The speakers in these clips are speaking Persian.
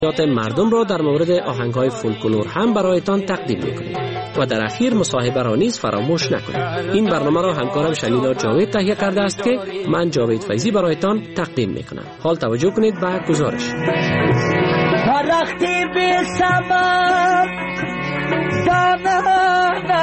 مردم را در مورد آهنگ‌های فولکلور هم برایتان تقدیم می‌کنیم و در اخیر مصاحبه را نیز فراموش نکنید. این برنامه را همکارم شمیلا جاوید تهیه کرده است که من جاوید فیضی برایتان تقدیم می‌کنم. حال توجه کنید به گزارش. درختی بی سبب دامن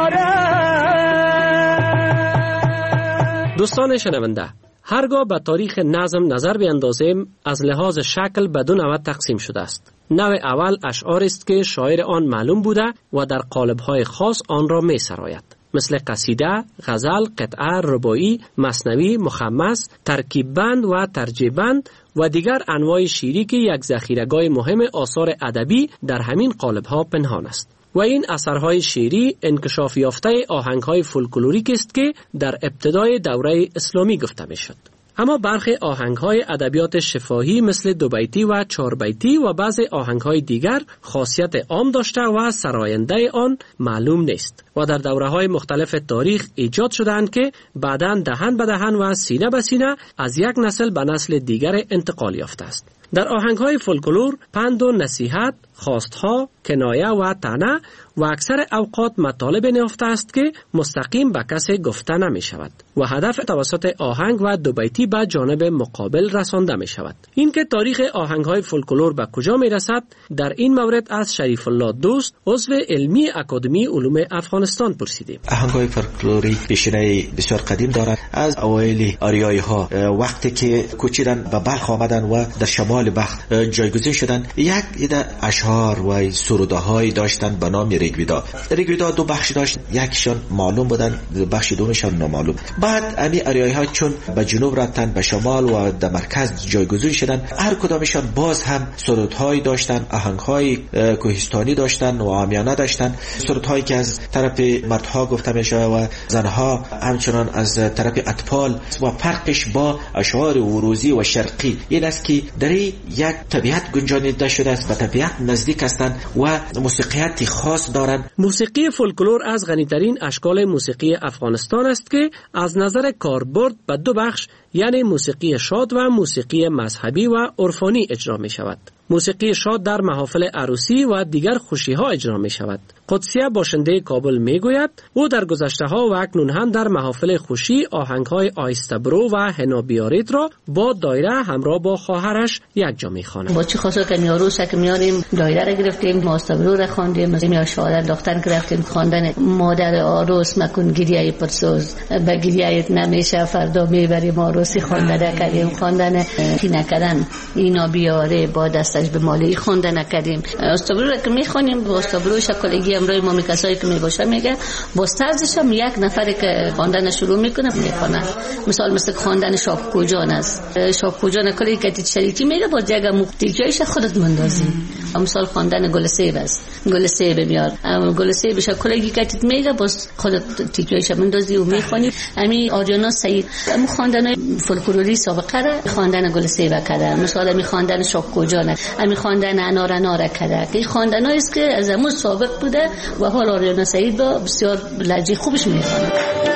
ندارد. دوستان شنونده، هرگاه به تاریخ نظم نظر بیندازیم از لحاظ شکل به دو نوع تقسیم شده است. نوع اول اشعار است که شاعر آن معلوم بوده و در قالب‌های خاص آن را می سراید، مثل قصیده، غزل، قطعه، رباعی، مثنوی، مخمس، ترکیب بند و ترجیع بند و دیگر انواع شعری که یک ذخیره‌گاه مهم آثار ادبی در همین قالب‌ها پنهان است. و این اثرهای شعری انکشاف یافته آهنگ‌های فولکلوریک است که در ابتدای دوره اسلامی گفته می‌شد. اما برخی آهنگ‌های ادبیات شفاهی مثل دو بیتی و چهار بیتی و بعضی آهنگ‌های دیگر خاصیت عام داشته و سراینده آن معلوم نیست و در دوره‌های مختلف تاریخ ایجاد شدند که بعداً دهن به دهن و سینه به سینه از یک نسل به نسل دیگر انتقال یافته است. در آهنگ‌های فولکلور پند و نصیحت، خواستها، کنایه و طعنه و اکثر اوقات مطالب نهفته است که مستقیم به کسی گفته نمی شود و هدف توسط آهنگ و دو بیتی به جانب مقابل رسانده می شود. این که تاریخ آهنگ‌های فولکلور به کجا می رسد در این مورد از شریف الله دوست عضو علمی اکادمی علوم افغانستان پرسیدیم. آهنگ‌های فولکلوری پیشینه بسیار قدیم دارد. از اوایل آریایی‌ها وقتی که کوچیدن به بلخ آمدن و در شمال بلخ جایگزین شدن، یک عده اشعار و سروده‌های داشتن به نام ریگویدا دو بخش داشت، یکشان معلوم بودن، بخش دومشان نامعلوم. بعد امی آریایی‌ها چون به جنوب رفتن، به شمال و در مرکز جایگزین شدن، هر کدامشان باز هم سرودهایی داشتن، آهنگ‌های کوهستانی داشتن و عامیانه داشتن، سرودهایی که از طرف مردها گفته میشه و زنها، همچنان از طرف اطفال. و فرقش با اشعار وروزی و شرقی این است که در یک طبیعت گنجانیده شده است، به طبیعت نزدیک هستند و موسیقیت خاص دارند. موسیقی فولکلور از غنی‌ترین اشکال موسیقی افغانستان است که از نظر کاربرد به دو بخش، یعنی موسیقی شاد و موسیقی مذهبی و عرفانی اجرا می شود. موسیقی شاد در محافل عروسی و دیگر خوشی‌ها اجرا می شود. قدسیه باشنده کابل می گوید او در گذشته ها و اکنون هم در محافل خوشی آهنگ‌های آهسته برو و حنا بیارید را با دایره همراه با خواهرش یک جا می خواند. با چه خاصه که عروس که میاریم دایره را گرفتیم، آهسته برو را خواندیم، یا شاعر دختر گرفتیم خواندن مادر عروس مکن گریه پرسوز به گریه نمیشه فردا میبریم عروسی خواندن کردیم، خواندن کی نکردن اینا بیاره با دستش به مالی خواندن کردیم. آهسته برو را که میخوانیم با آهسته برو شکلگی امروی ما کسایی که میباشه میگه با سازش هم یک نفر که خواندن شروع میکنه میخونه. مثل خواندن شاپکوجان است، شاپکوجان کلی که شریکی میگه با جگه مختیجایش خودت مندازی. مثال خواندن گل سیب است، گل سیب میاد، گل سیب شکلگی که میگه باز خودت تیجایش مندازی و میخونی. همین آریانا سعید هم خواندن فولکلوری سابقه را خواندن گل سیب کرده، مثلا می خواندن شاپکوجان، همین خواندن انار کرده. این خواندنایی است که از همون سابق بوده و حال آریانا سعید با بسیار لهجه خوبش میخونه.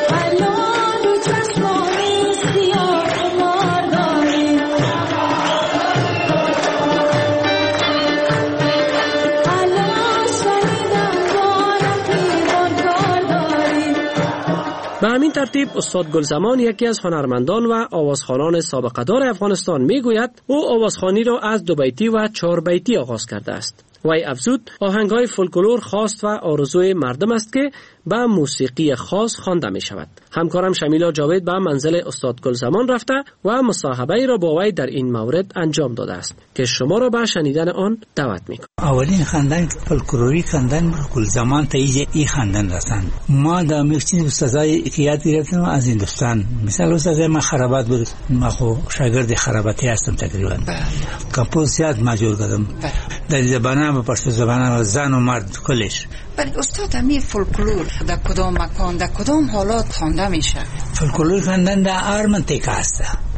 به همین ترتیب استاد گلزمان یکی از هنرمندان و آوازخوانان سابقه دار افغانستان میگوید او آوازخوانی را از دو بیتی و چهار بیتی آغاز کرده است. وی افزود آهنگ‌های فولکلور خواست و آرزوی مردم است که به موسیقی خاص خوانده می شود. همکارم شمیلا جاوید به منزل استاد گلزمان رفته و مصاحبه را با وی در این مورد انجام داده است که شما را به شنیدن آن دعوت می کنم. اولین خواندن فولکلوری خواندن گلزمان تا این خواندن رسند. ما در میخچین استادای که یاد گرفتم از هندوستان، مثلا استاد ما خرابات بود، ما خو شاگرد خراباتی هستم تقریبا. کمپوزیت ماجور کردم. در زبانه با پشت زبانه زن و مرد کلش. ولی استاد امی فولکلور در کدام مکان در کدام حالات خوانده میشه؟ فولکلور خواندن در هر منطقه است.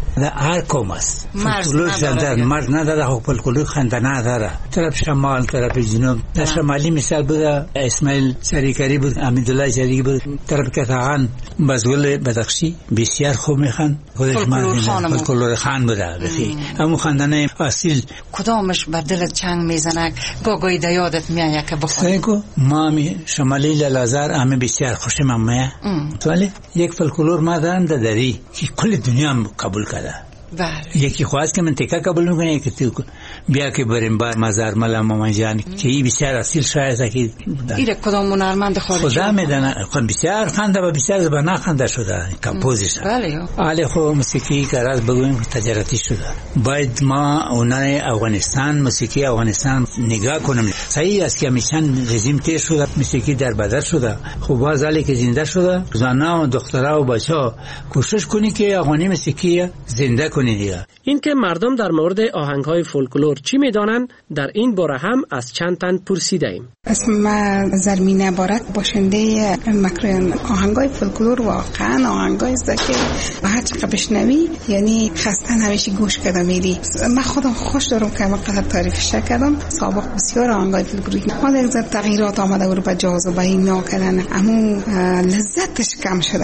در هر قوم است. فولکلور در مرد نداره، خب فولکلور خندانه داره. طرف شمال، طرف جنوب. در شمالی مثال بود اسماعیل سریکری بود، امیدالله جریگی بود. طرف کتاغان بزگل بدخشی بسیار خوب میخوان. خودش فولکلور خان بوده. همون خندانه اصیل. کدامش بر دلت چنگ میزنه؟ گاگای د یادت میاد که بخونی؟ ما شمالی لالازار همه بسیار خوشم میاد. ولی یک فولکلور ما دارم در دری که کل دنیا قبول کرده. یکی خواست که من تکه قبول میکنه، یکی تو بیا که بریم بار مزار ملا مامان جان که این بسیار اصیل شاید که ایره کدام هنرمند خارجی خدا میدونه بسیار خنده و بسیار زبان خنده شده کمپوزیشن. بله خب موسیقی که راز بگویم تجارتی شده. باید ما اونای افغانستان موسیقی افغانستان نگاه کنیم. صحیح است که میشن رژیم تیر شده، موسیقی در بدر شده. خب باز علی که زنده شده، زنان و دخترها و بچه‌ها کوشش کنی که افغانی موسیقی زنده کنی. این که مردم در مورد آهنگ‌های فولکلور چی می‌دانند در این باره هم از چند تن پرسیدیم. اسم زرمینه بارک باشنده مکرن. آهنگ‌های فولکلور واقعا آهنگایی است که هر چقدر بشنوی یعنی خسته نمیشی گوش کردم میری. من خودم خوش دارم که وقت تعریفش کردم. سابق بسیار آهنگ‌های فولکلوری ما در ذات تغییرات آمده و به جاذبه اینا کردن، اما لذتش کم شده.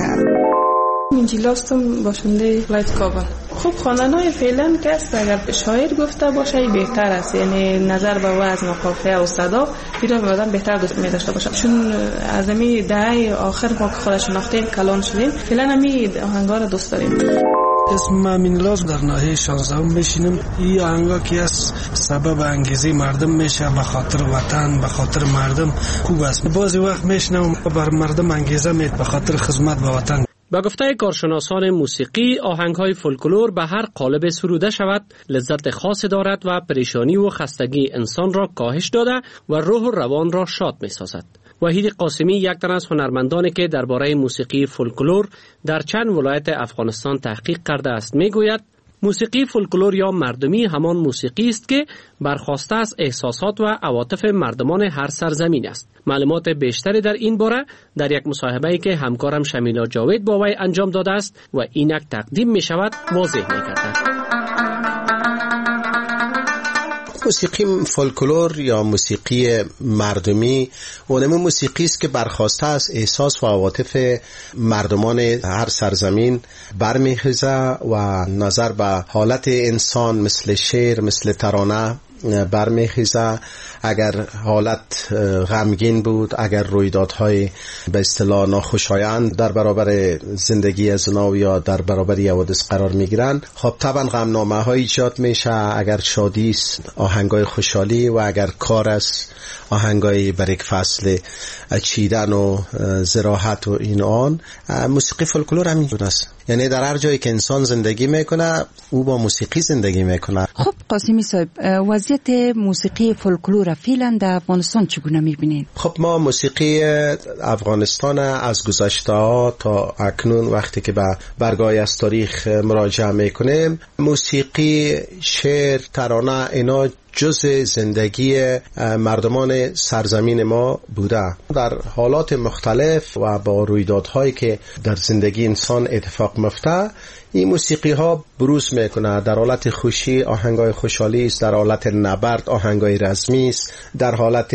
منجیلاستم باشنده لایت کابل. خب خواننده‌های فعلا که است اگر شاعر گفته باشه بهتر است، یعنی نظر به وزن و قافیه و صدا پیدا آدم بهتر دوست می‌داشته باشه، چون از می دهه آخر ما که خودش شناختیم کلان شدیم، فعلا می آهنگا رو دوست داریم. اسم مینلاز در ناحیه 16 میشینم. این آهنگا که از سبب انگیزه مردم میشه، به خاطر وطن، به خاطر مردم خوب است. بعضی وقت میشنم بر مردم انگیزه میاد به خاطر خدمت به وطن. با گفته کارشناسان موسیقی، آهنگ‌های فولکلور به هر قالب سروده شود لذت خاصی دارد و پریشانی و خستگی انسان را کاهش داده و روح و روان را شاد می‌سازد. وحید قاسمی یک تن از هنرمندانی که درباره موسیقی فولکلور در چند ولایت افغانستان تحقیق کرده است میگوید موسیقی فولکلور یا مردمی همان موسیقی است که برخواسته از احساسات و عواطف مردمان هر سرزمین است. معلومات بیشتری در این باره در یک مصاحبه‌ای که همکارم شمیلا جاوید با وی انجام داده است و اینک تقدیم می شود واضح می کرده. موسیقی فولکلور یا موسیقی مردمی اونم موسیقی است که برخواسته از احساس و عواطف مردمان هر سرزمین برمیخیزه و نظر به حالت انسان مثل شعر، مثل ترانه برمیخیزه. اگر حالت غمگین بود، اگر رویدادهای به اصطلاح ناخوشایند در برابر زندگی از اونا یا در برابر حوادث قرار میگیرن، خب طبعا غمنامه های ایجاد میشه. اگر شادی است آهنگای خوشحالی و اگر کار است آهنگای برای یک فصل چیدن و زراحت و این آن. موسیقی فولکلور همین جور است، یعنی در هر جایی که انسان زندگی میکنه او با موسیقی زندگی میکنه. خب قاسمی صاحب، وضعیت موسیقی فولکلور فعلا در افغانستان چگونه میبینید؟ خب ما موسیقی افغانستان از گذشته ها تا اکنون وقتی که به برگای از تاریخ مراجعه میکنیم، موسیقی، شعر، ترانه اینا جز زندگی مردمان سرزمین ما بوده. در حالات مختلف و با رویدادهایی که در زندگی انسان اتفاق میفته این موسیقی ها بروز میکنه. در حالت خوشی آهنگای خوشحالی است، در حالت نبرد آهنگای رزمی است، در حالت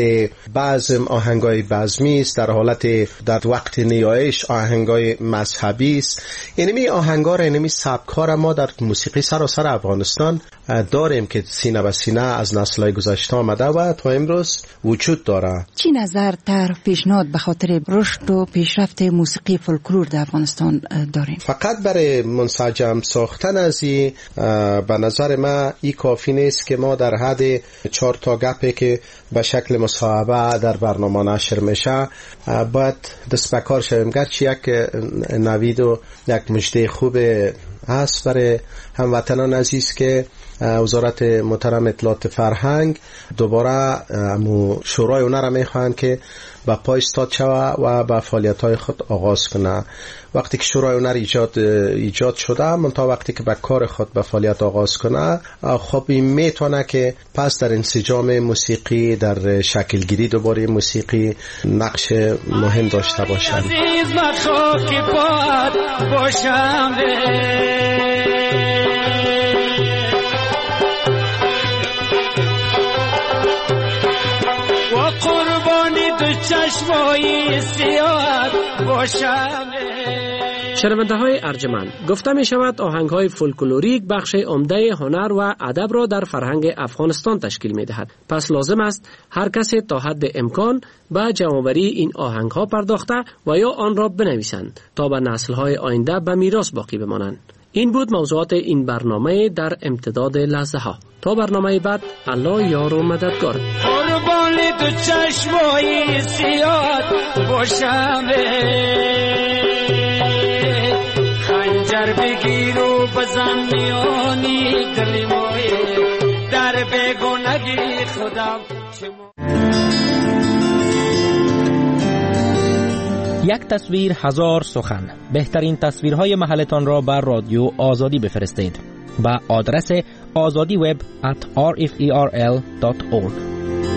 بزم آهنگای بزمی است، در حالت در وقت نیایش آهنگای مذهبی است. اینمی آهنگا را، اینمی سبک‌ها را ما در موسیقی سراسر افغانستان داریم که سینه به سینه از نسل‌های گذشته آمده و تا امروز وجود داره. چی نظر در پیشنهاد به خاطر رشد و پیشرفت موسیقی فولکلور در افغانستان داریم؟ فقط برای منسجم ساختن از این به نظر من این کافی نیست که ما در حد 4 تا گپی که به شکل مصاحبه در برنامه نشر میشه باید دست به کار شویم. گرچه یک نوید و یک مژده خوب هست برای هموطنان عزیز که وزارت محترم اطلاعات فرهنگ دوباره شورای هنر میخواهند که به پای استاد شود و به فعالیت‌های خود آغاز کنه. وقتی که شورای هنر ایجاد شده، منتها وقتی که به کار خود به فعالیت آغاز کنه، خب این میتونه که پس در انسجام موسیقی، در شکلگیری دوباره موسیقی نقش مهم داشته باشه. چشمای سیاه باشم. شنونده های ارجمند، گفته می شود آهنگ های فولکلوریک بخش عمده هنر و ادب را در فرهنگ افغانستان تشکیل می دهد. پس لازم است هر کسی تا حد امکان به جمع‌آوری این آهنگ ها پرداخته و یا آن را بنویسند تا به نسل های آینده به میراث باقی بمانند. این بود موضوعات این برنامه در امتداد لحظه ها. تا برنامه بعد، الله یار و مددگار. قربان تو چشمای سیاه باشم، خنجر بگیر و بزن میانی کلمای در بیگانگی خودم. یک تصویر هزار سخن. بهترین تصویرهای محلتان را بر رادیو آزادی بفرستید. با آدرس azadiweb@rferl.org.